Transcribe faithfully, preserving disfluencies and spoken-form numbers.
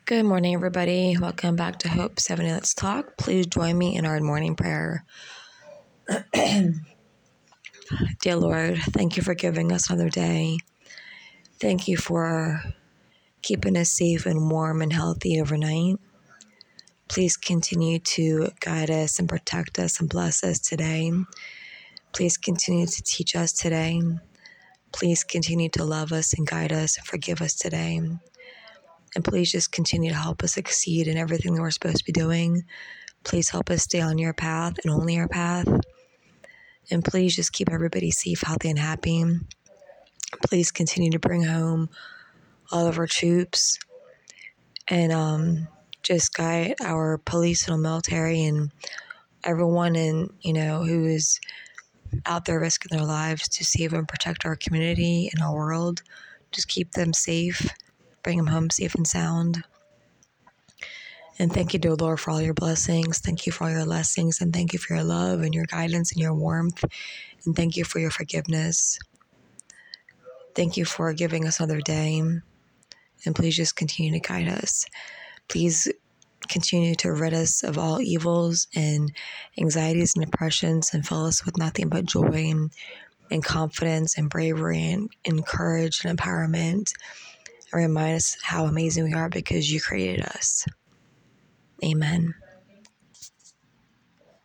Good morning, everybody. Welcome back to Hope seventy Let's Talk. Please join me in our morning prayer. Dear Lord, thank you for giving us another day. Thank you for keeping us safe and warm and healthy overnight. Please continue to guide us and protect us and bless us today. Please continue to teach us today. Please continue to love us and guide us and forgive us today. And please just continue to help us succeed in everything that we're supposed to be doing. Please help us stay on your path and only your path. And please just keep everybody safe, healthy, and happy. Please continue to bring home all of our troops and um, just guide our police and military and everyone in, you know, who is out there risking their lives to save and protect our community and our world. Just keep them safe, bring them home safe and sound. And thank you, dear Lord, for all your blessings. Thank you for all your blessings. And thank you for your love and your guidance and your warmth. And thank you for your forgiveness. Thank you for giving us another day. And please just continue to guide us. Please continue to rid us of all evils and anxieties and depressions and fill us with nothing but joy and, and confidence and bravery and, and courage and empowerment. And remind us how amazing we are because you created us. Amen.